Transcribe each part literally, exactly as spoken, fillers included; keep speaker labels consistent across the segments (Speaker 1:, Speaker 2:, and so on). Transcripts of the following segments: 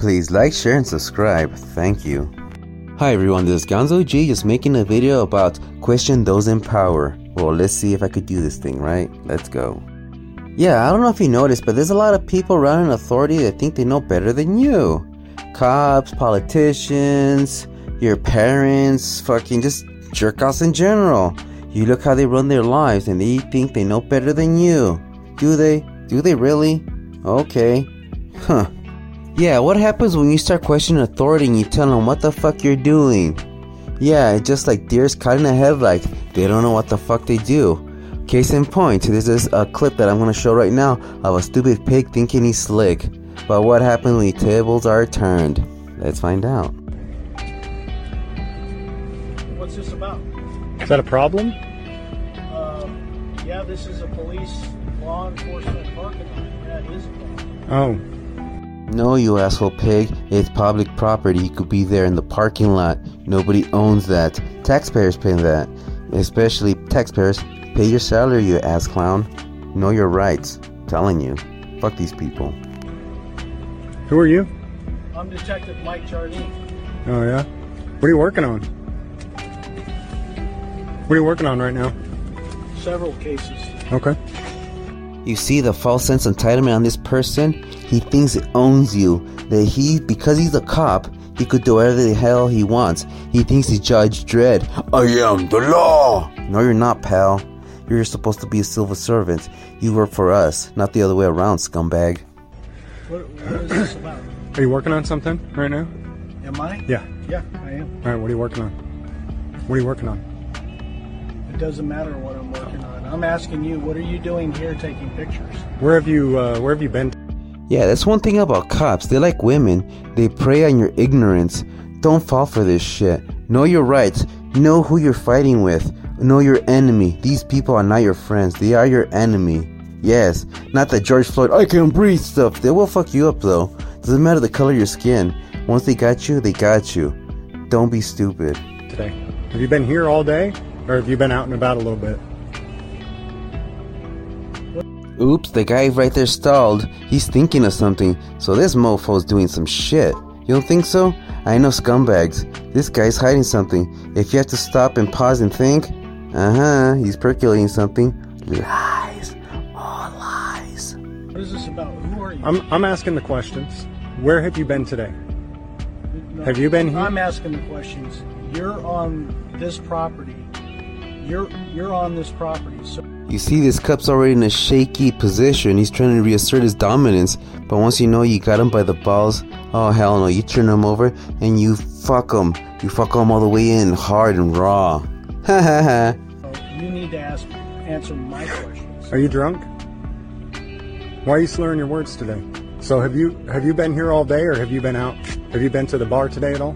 Speaker 1: Please like, share, and subscribe. Thank you. Hi everyone, this is Gonzo G, just making a video about question those in power. Well, let's see if I could do this thing, right? Let's go. Yeah, I don't know if you noticed, but there's a lot of people around in authority that think they know better than you. Cops, politicians, your parents, fucking just jerk-offs in general. You look how they run their lives and they think they know better than you. Do they? Do they really? Okay. Huh. Yeah, what happens when you start questioning authority and you tell them what the fuck you're doing? Yeah, it's just like deers caught in a headlight. They don't know what the fuck they do. Case in point, this is a clip that I'm going to show right now of a stupid pig thinking he's slick. But what happens when the tables are turned? Let's find out.
Speaker 2: What's this about?
Speaker 3: Is that a problem?
Speaker 2: Uh, yeah, this is a police law enforcement parking lot. Yeah, it is a problem.
Speaker 3: Oh.
Speaker 1: No, you asshole pig. It's public property. You could be there in the parking lot. Nobody owns that. Taxpayers pay that. Especially taxpayers. Pay your salary, you ass clown. Know your rights. I'm telling you. Fuck these people.
Speaker 3: Who are you?
Speaker 2: I'm Detective Mike Jardine.
Speaker 3: Oh, yeah? What are you working on? What are you working on right now?
Speaker 2: Several cases.
Speaker 3: Okay.
Speaker 1: You see the false sense of entitlement on this person? He thinks it owns you. That he, because he's a cop, he could do whatever the hell he wants. He thinks he's Judge Dredd. I am the law! No, you're not, pal. You're supposed to be a civil servant. You work for us, not the other way around, scumbag.
Speaker 2: What, what is this about?
Speaker 3: Are you working on something right now?
Speaker 2: Am I?
Speaker 3: Yeah.
Speaker 2: Yeah, I am.
Speaker 3: Alright, what are you working on? What are you working on?
Speaker 2: It doesn't matter what I'm working on. I'm asking you, what are you doing here taking pictures?
Speaker 3: Where have you, uh, where have you been?
Speaker 1: Yeah, that's one thing about cops. They like women. They prey on your ignorance. Don't fall for this shit. Know your rights. Know who you're fighting with. Know your enemy. These people are not your friends. They are your enemy. Yes, not the George Floyd, I can breathe stuff. They will fuck you up though. Doesn't matter the color of your skin. Once they got you, they got you. Don't be stupid.
Speaker 3: Today. Have you been here all day? Or have you been out and about a little bit?
Speaker 1: Oops, the guy right there stalled. He's thinking of something. So this mofo's doing some shit. You don't think so? I know scumbags. This guy's hiding something. If you have to stop and pause and think, uh-huh, he's percolating something. Lies. All lies.
Speaker 2: What is this about? Who are you?
Speaker 3: I'm, I'm asking the questions. Where have you been today?
Speaker 2: No,
Speaker 3: have you been here?
Speaker 2: I'm asking the questions. You're on this property. You're you're on this property. So
Speaker 1: you see, this cup's already in a shaky position. He's trying to reassert his dominance. But once you know you got him by the balls, oh hell no, you turn him over and you fuck him. You fuck him all the way in, hard and raw. Ha ha ha.
Speaker 2: you need to ask, answer my questions.
Speaker 3: Are you drunk? Why are you slurring your words today? So have you have you been here all day, or have you been out? Have you been to the bar today at all?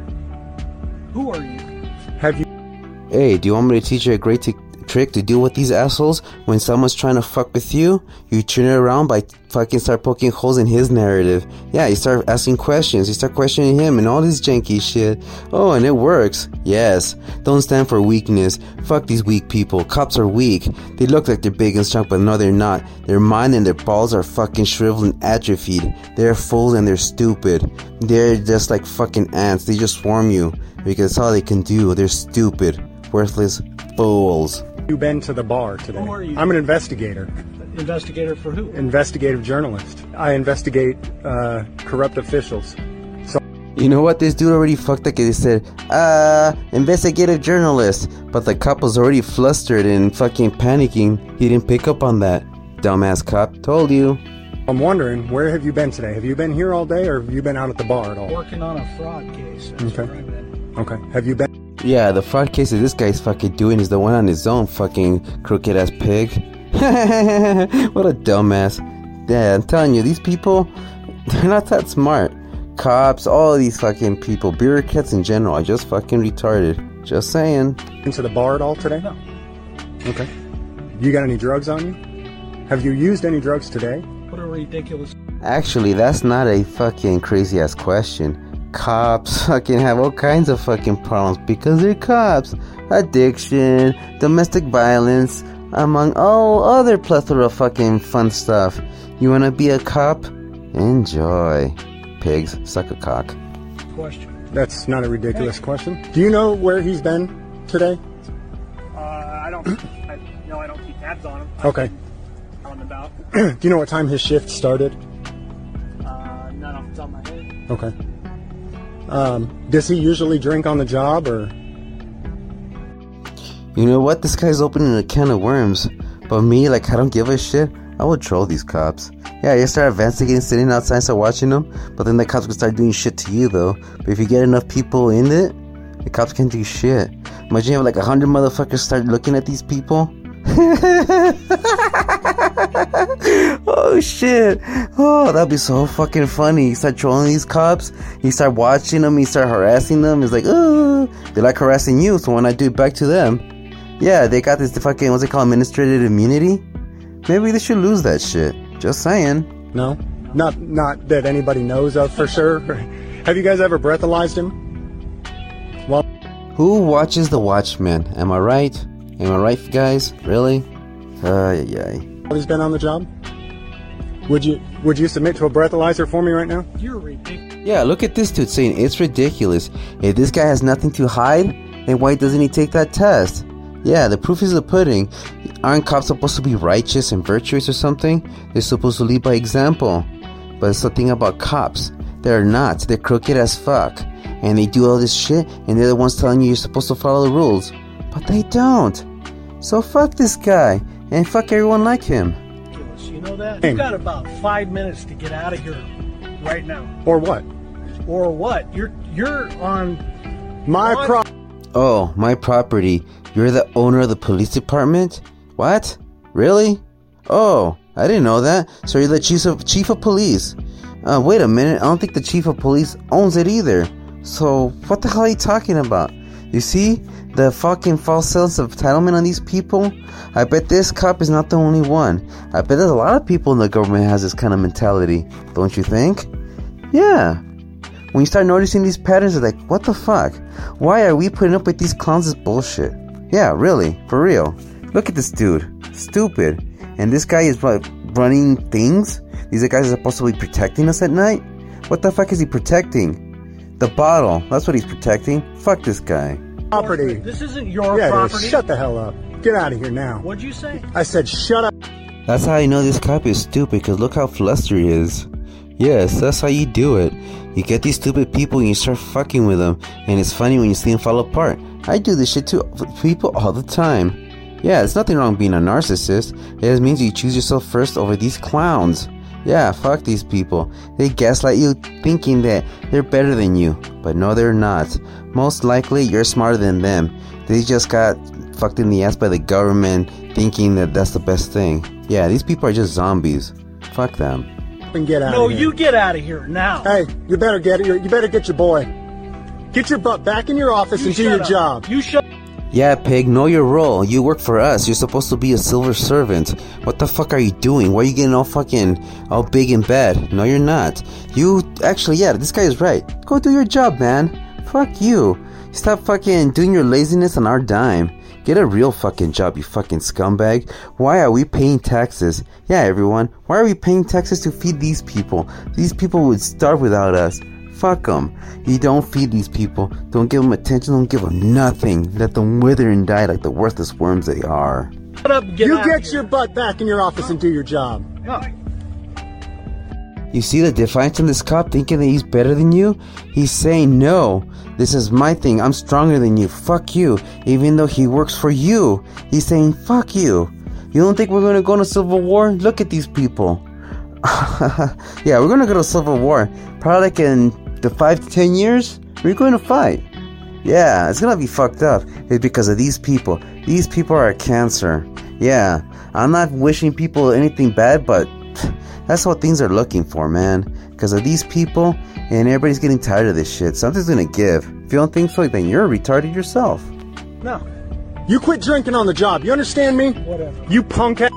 Speaker 2: Who are you?
Speaker 3: Have you?
Speaker 1: Hey, do you want me to teach you a great t- trick to deal with these assholes? When someone's trying to fuck with you, you turn it around by fucking start poking holes in his narrative. Yeah, you start asking questions, you start questioning him and all this janky shit. Oh, and it works. Yes. Don't stand for weakness. Fuck these weak people. Cops are weak. They look like they're big and strong, but no, they're not. Their mind and their balls are fucking shriveled and atrophied. They're fools and they're stupid. They're just like fucking ants. They just swarm you because that's all they can do. They're stupid. Worthless fools.
Speaker 3: You been to the bar today?
Speaker 2: Who are you?
Speaker 3: I'm an investigator.
Speaker 2: Investigator for who?
Speaker 3: Investigative journalist. I investigate uh, corrupt officials. So
Speaker 1: You know what? This dude already fucked up. He said, uh, investigative journalist. But the cop was already flustered and fucking panicking. He didn't pick up on that. Dumbass cop. Told you.
Speaker 3: I'm wondering, where have you been today? Have you been here all day, or have you been out at the bar at all?
Speaker 2: Working on a fraud case. That's
Speaker 3: Okay.
Speaker 2: where I've been.
Speaker 3: Okay. Have you been?
Speaker 1: Yeah, the fraud case that this guy's fucking doing is the one on his own, fucking crooked ass pig. What a dumbass. Yeah, I'm telling you, these people, they're not that smart. Cops, all of these fucking people, bureaucrats in general, are just fucking retarded. Just saying.
Speaker 3: Into the bar at all today?
Speaker 2: No.
Speaker 3: Okay. You got any drugs on you? Have you used any drugs today?
Speaker 2: What a ridiculous...
Speaker 1: Actually, that's not a fucking crazy ass question. Cops fucking have all kinds of fucking problems because they're cops. Addiction, domestic violence, among all other plethora of fucking fun stuff. You wanna be a cop? Enjoy. pigs. Suck a cock.
Speaker 2: Question.
Speaker 3: That's not a ridiculous question. Do you know where he's been today?
Speaker 4: Uh, I don't. I, no, I don't keep tabs on him.
Speaker 3: Okay.
Speaker 4: Out and about.
Speaker 3: Do you know what time his shift started?
Speaker 4: Uh, not off the top of my head.
Speaker 3: Okay. Um, does he usually drink on the job, or?
Speaker 1: You know what? This guy's opening a can of worms. But me, like, I don't give a shit. I would troll these cops. Yeah, you start investigating, sitting outside, start watching them. But then the cops can start doing shit to you, though. But if you get enough people in it, the cops can't do shit. Imagine you have like a hundred motherfuckers start looking at these people. Oh shit. Oh, that'd be so fucking funny. You start trolling these cops, you start watching them, you start harassing them. It's like, oh, they like harassing you, so when I do it back to them, yeah, they got this fucking, what's it called, administrative immunity? Maybe they should lose that shit. Just saying.
Speaker 3: No? Not not that anybody knows of for sure. Have you guys ever breathalyzed him? Well,
Speaker 1: who watches The Watchmen? Am I right? Am I right, guys? Really? Uh, yeah, yeah.
Speaker 3: He's been on the job? Would you would you submit to a breathalyzer for me right now?
Speaker 4: You're ridiculous.
Speaker 1: Yeah, look at this dude saying it's ridiculous. If this guy has nothing to hide, then why doesn't he take that test? Yeah, the proof is the pudding. Aren't cops supposed to be righteous and virtuous or something? They're supposed to lead by example. But it's the thing about cops. They're not. They're crooked as fuck. And they do all this shit, and they're the ones telling you you're supposed to follow the rules. But they don't. So fuck this guy, and fuck everyone like him.
Speaker 2: You know that? You've got about five minutes to get out of here right now.
Speaker 3: Or what?
Speaker 2: Or what? You're you're on
Speaker 3: my
Speaker 2: on-
Speaker 3: pro.
Speaker 1: Oh, my property. You're the owner of the police department? What? Really? Oh, I didn't know that. So you're the chief of chief of police. Uh, wait a minute. I don't think the chief of police owns it either. So what the hell are you talking about? You see the fucking false sense of entitlement on these people? I bet this cop is not the only one. I bet there's a lot of people in the government has this kind of mentality. Don't you think? Yeah. When you start noticing these patterns, it's like, what the fuck? Why are we putting up with these clowns' bullshit? Yeah, really, for real. Look at this dude. Stupid. And this guy is like running things? These guys are supposed to be protecting us at night? What the fuck is he protecting? The bottle. That's what he's protecting. Fuck this guy.
Speaker 3: Property.
Speaker 2: This isn't your
Speaker 3: yeah,
Speaker 2: property.
Speaker 3: Shut the hell up. Get out of here now.
Speaker 2: What'd you say?
Speaker 3: I said shut up.
Speaker 1: That's how you know this cop is stupid, because look how flustered he is. Yes, that's how you do it. You get these stupid people and you start fucking with them, and it's funny when you see them fall apart. I do this shit to people all the time. Yeah, there's nothing wrong being a narcissist. It just means you choose yourself first over these clowns. Yeah, fuck these people. They gaslight you thinking that they're better than you, but no, they're not. Most likely, you're smarter than them. They just got fucked in the ass by the government thinking that that's the best thing. Yeah, these people are just zombies. Fuck them.
Speaker 3: And get out
Speaker 2: No,
Speaker 3: of here.
Speaker 2: you get out of here now.
Speaker 3: Hey, you better get your, you better get your boy. Get your butt back in your office
Speaker 2: You
Speaker 3: and do
Speaker 2: shut
Speaker 3: your
Speaker 2: up.
Speaker 3: job.
Speaker 2: You shut
Speaker 1: Yeah, pig, know your role. You work for us. You're supposed to be a silver servant. What the fuck are you doing? Why are you getting all fucking, all big and bad? No, you're not. You, actually, yeah, this guy is right. Go do your job, man. Fuck you. Stop fucking doing your laziness on our dime. Get a real fucking job, you fucking scumbag. Why are we paying taxes? Yeah, everyone. Why are we paying taxes to feed these people? These people would starve without us. Fuck them. You don't feed these people. Don't give them attention. Don't give them nothing. Let them wither and die like the worthless worms they are.
Speaker 2: up and get
Speaker 3: You
Speaker 2: out
Speaker 3: get
Speaker 2: of here.
Speaker 3: your butt back in your office and do your job.
Speaker 2: No.
Speaker 1: You see the defiance in this cop thinking that he's better than you? He's saying, no, this is my thing. I'm stronger than you. Fuck you. Even though he works for you. He's saying, fuck you. You don't think we're going to go into civil war? Look at these people. Yeah, we're going to go to civil war. Probably like in the five to ten years, we're going to fight. Yeah, it's going to be fucked up. It's because of these people. These people are a cancer. Yeah, I'm not wishing people anything bad, but that's what things are looking for, man. Because of these people, and everybody's getting tired of this shit. Something's gonna give. If you don't think so, then you're retarded yourself.
Speaker 2: No.
Speaker 3: You quit drinking on the job. You understand me?
Speaker 2: Whatever.
Speaker 3: You punk ass.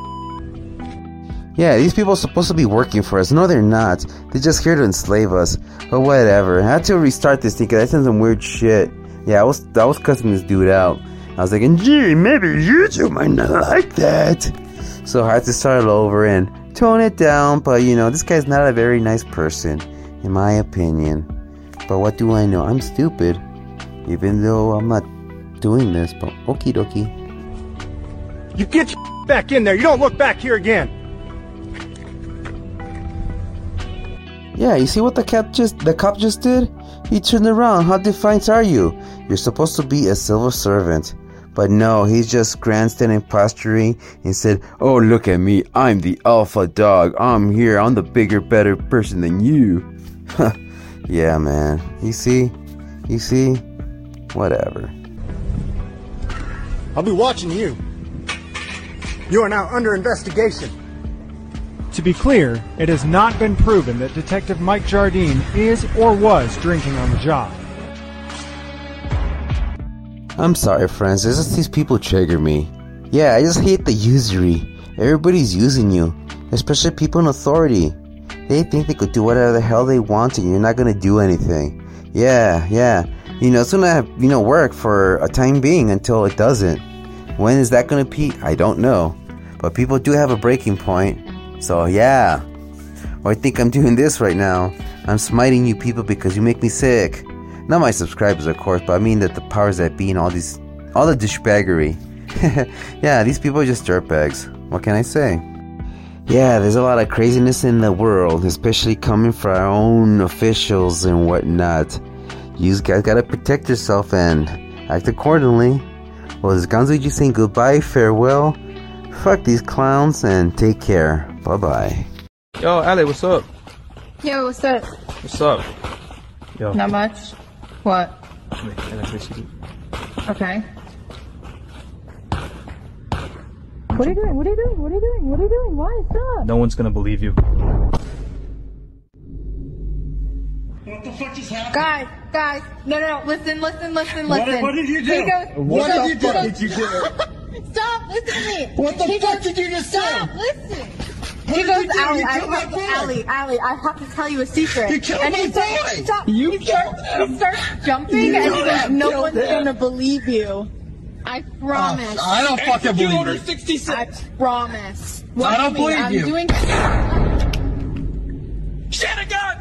Speaker 1: Yeah, these people are supposed to be working for us. No, they're not. They're just here to enslave us. But whatever. I had to restart this thing because I said some weird shit. Yeah, I was I was cussing this dude out. I was thinking, gee, maybe you two might not like that. So I had to start it over and tone it down. But, you know, this guy's not a very nice person. in my opinion. But what do I know? I'm stupid, even though I'm not doing this, but okie dokie.
Speaker 3: You get your back in there. You don't look back here again.
Speaker 1: Yeah, you see what the cop just the cop just did? He turned around. How defiant are you? You're supposed to be a civil servant. But no, he's just grandstanding, posturing, and said, "Oh, look at me. I'm the alpha dog. I'm here. I'm the bigger, better person than you." Yeah, man. You see? You see? Whatever.
Speaker 3: I'll be watching you. You are now under investigation.
Speaker 5: To be clear, it has not been proven that Detective Mike Jardine is or was drinking on the job.
Speaker 1: I'm sorry, friends. It's just these people trigger me. Yeah, I just hate the usury. Everybody's using you, especially people in authority. They think they could do whatever the hell they want and you're not gonna do anything. Yeah, yeah. You know, it's gonna, you know, work for a time being until it doesn't. When is that gonna be? I don't know. But people do have a breaking point. So yeah. Or I think I'm doing this right now. I'm smiting you people because you make me sick. Not my subscribers, of course, but I mean that the powers that be and all these, all the douchebaggery. Yeah, these people are just dirtbags. What can I say? Yeah, there's a lot of craziness in the world, especially coming from our own officials and whatnot. You guys gotta protect yourself and act accordingly. Well, this is Gonzo saying goodbye, farewell. Fuck these clowns and take care. Bye bye.
Speaker 6: Yo, Ali, what's up?
Speaker 7: Yo, what's up?
Speaker 6: What's up? Yo.
Speaker 7: Not much. What? Okay. What are you doing? What are you doing? What are you doing? What are you doing? Why? Stop!
Speaker 6: No one's gonna believe you.
Speaker 8: What the fuck just happened?
Speaker 7: Guys, guys, no, no, no, listen, listen, listen,
Speaker 8: What-
Speaker 7: listen.
Speaker 8: what did you do?
Speaker 7: He goes,
Speaker 8: What
Speaker 7: he
Speaker 8: the
Speaker 7: goes,
Speaker 8: fuck
Speaker 7: he goes,
Speaker 8: did you do?
Speaker 7: Stop, listen to me.
Speaker 8: What the
Speaker 7: He
Speaker 8: fuck
Speaker 7: goes,
Speaker 8: did you just
Speaker 7: Stop,
Speaker 8: say?
Speaker 7: listen.
Speaker 8: What
Speaker 7: He
Speaker 8: did
Speaker 7: goes,
Speaker 8: you do?
Speaker 7: Allie,
Speaker 8: You
Speaker 7: I
Speaker 8: killed my
Speaker 7: have,
Speaker 8: boy.
Speaker 7: Allie, Allie, I have to tell you a secret.
Speaker 8: You killed
Speaker 7: and
Speaker 8: my
Speaker 7: he starts,
Speaker 8: boy.
Speaker 7: Stop.
Speaker 8: You
Speaker 7: he starts,
Speaker 8: killed him.
Speaker 7: he starts jumping
Speaker 8: You
Speaker 7: and he goes,
Speaker 8: have
Speaker 7: no
Speaker 8: killed
Speaker 7: one's
Speaker 8: him.
Speaker 7: gonna believe you. I promise.
Speaker 8: I don't fucking believe
Speaker 7: order
Speaker 8: you.
Speaker 7: sixty-six. I promise.
Speaker 8: I don't
Speaker 7: Watch me,
Speaker 8: believe
Speaker 7: I'm
Speaker 8: you.
Speaker 7: doing.
Speaker 8: Shit, a gun!